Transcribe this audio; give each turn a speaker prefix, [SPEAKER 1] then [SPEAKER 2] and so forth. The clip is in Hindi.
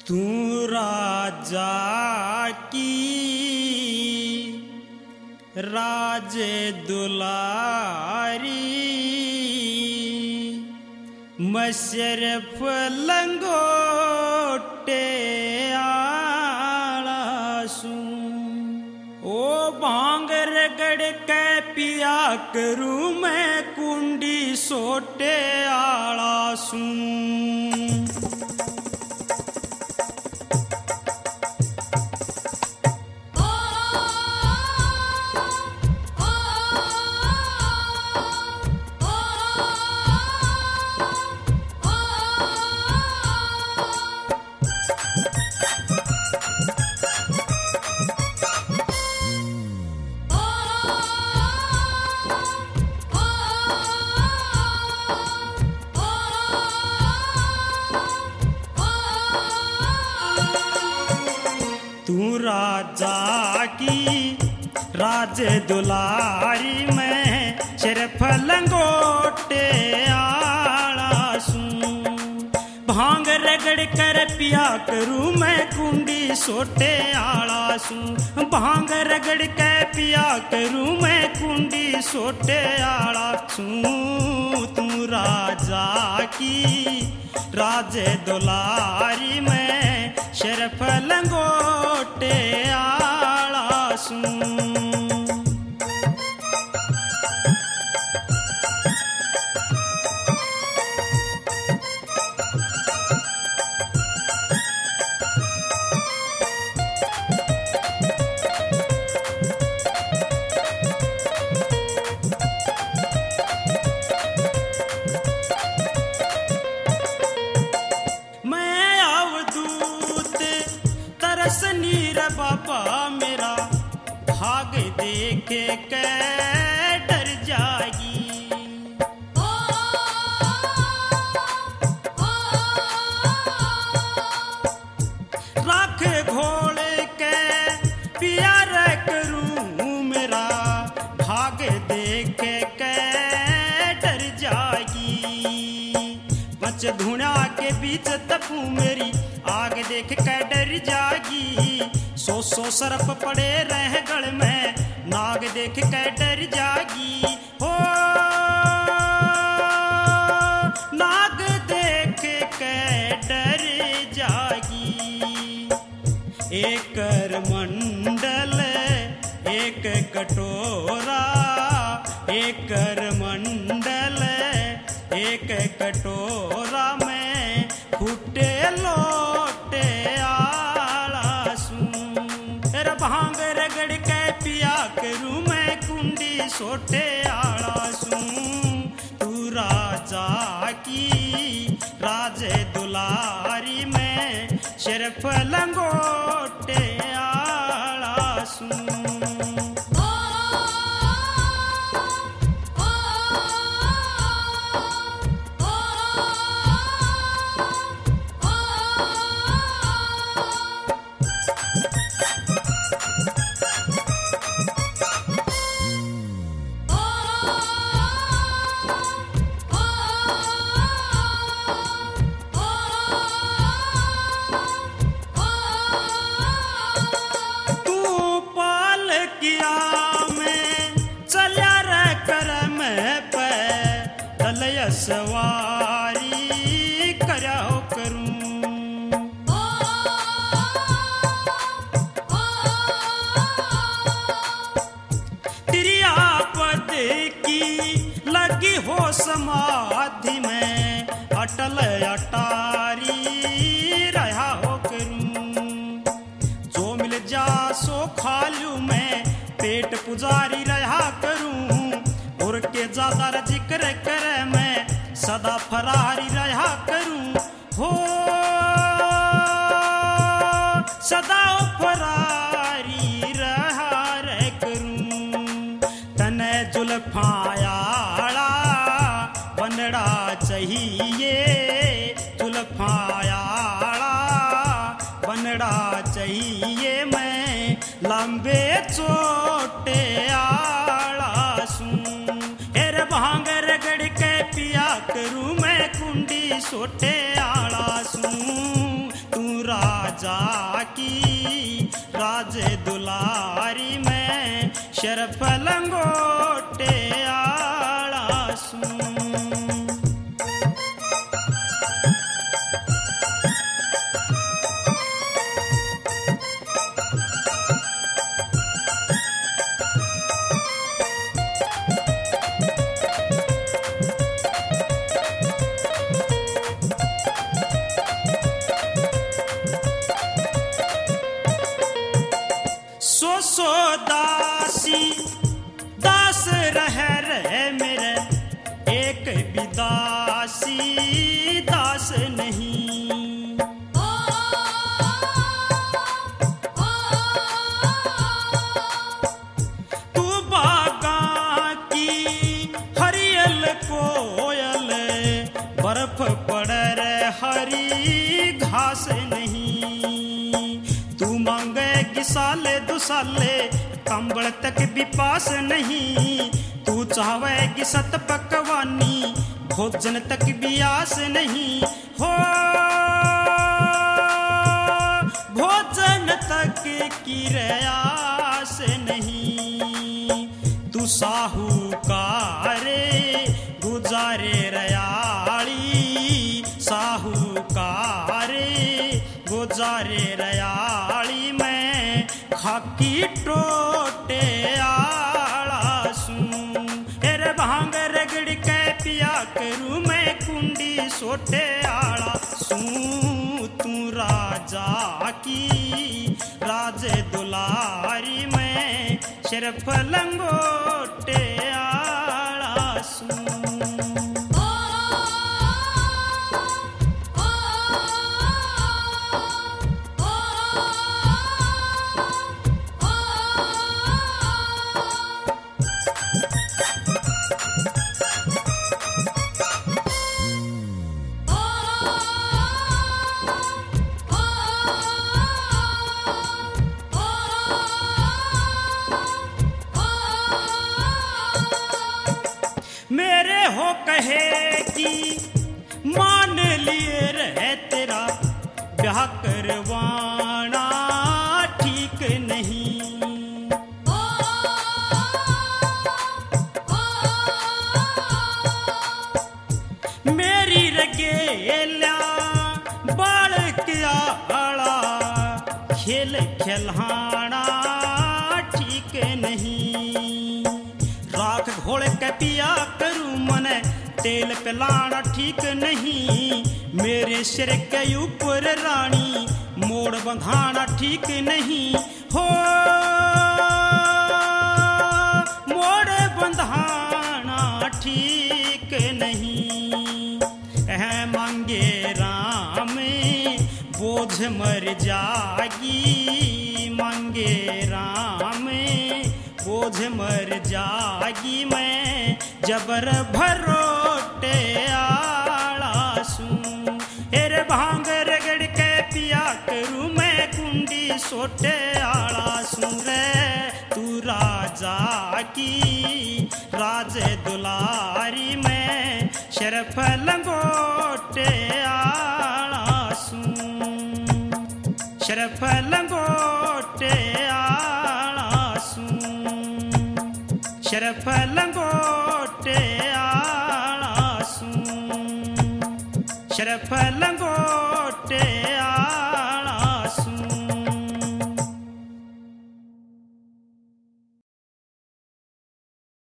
[SPEAKER 1] तू राजा की राजे दुलारी मैं सिर्फ लंगोटे आला सूं। ओ भांग रगड़ के पिया करूं मैं कुंडी सोटे आला सूं। तू राजा की राजे दुलारी में सिर्फ लंगोटे आला सूं। भांग रगड़ कर पिया करूं मैं कुंडी सोटे आला सूं। भांग रगड़ के पिया करूं मैं कुंडी सोटे आला सूं। तू राजा की राजे दुलारी में सिर्फ लंगोटे आला सूं। नीर बाबा मेरा भाग देख के डर जाएगी। राख घोल के प्यार करूं मेरा भाग देख के डर जाएगी। बच धुना के बीच तपू मेरी आग देख के डर जागी। सौ सरप पड़े रह गल में नाग देख के डर जागी। हो नाग देख के डर जागी। एक मंडल एक कटोरा एक मंडल एक कटोरा में फूटे लोटे आला सूं। भांग रगड़ के पिया करूं मैं कुंडी सोटे आला सूं। तू राजा की राजे दुलारी में सिर्फ लंगोटे आला सूं। सवारी कराओ करूं तेरी आपद की लगी हो समाधि में अटल अटारी रहा हो करूं। जो मिल जा सो खा लूं मैं पेट पुजारी रहा करूं। और के ज्यादा जिक्र करे मैं सदा फरारी रहा करूं। हो सदा फरारी रहा रे करूं। तने जुल्फायाड़ा बनड़ा चाहिए। जुल्फायाड़ा बनड़ा चाहिए मैं लंबे चोटे आला सूं। हेर भांग रगड़ के पिया करूं मैं कुंडी सोटे आला सूं। तू राजा की राज दुलारी में शरफ लंगोटे आला सूं। सो दासी दास रह रहे मेरे, एक भी दासी दास नहीं। तू बागा की हरियल कोयल, बर्फ पड़ रे हरी घास नहीं। तू मांगेगी साले दो साले, कंबल तक भी पास नहीं। तू चाहेगी सत पकवानी, भोजन तक भी आस नहीं। हो भोजन तक की आस नहीं। तू साहूकारे गुजारे रयाली, साहूकारे गुजारे रयाली में खाकी टोटे आला सूं। हेरे भांग रगड़ के पिया करूं मैं कुंडी सोटे आला सूं। तू राजा की राज दुलारी में शरफ लंगोटे आला सूं। मेरे हो कहे कि मान लिए रहे तेरा ब्याह करवाना ठीक नहीं। मेरी रगेल्या बाल क्या आला, खेल खिलहाना ठीक नहीं। राख घोल के पिया करूं मने, तेल पिलाना ठीक नहीं। मेरे सिर के ऊपर रानी मोड़ बंधाना ठीक नहीं। हो मोड़ बंधाना ठीक नहीं। मांगे राम बोझ मर जागी, मांगे राम बोझ मर जागी। मैं जबर भरोटे आला सूं। हेरे भांग रगड़ के पिया करूं मैं कुंडी सोटे आला सूं। रे तू राजा की राज दुलारी में शरफ लंगोटे आला सूं। शरफ लंगो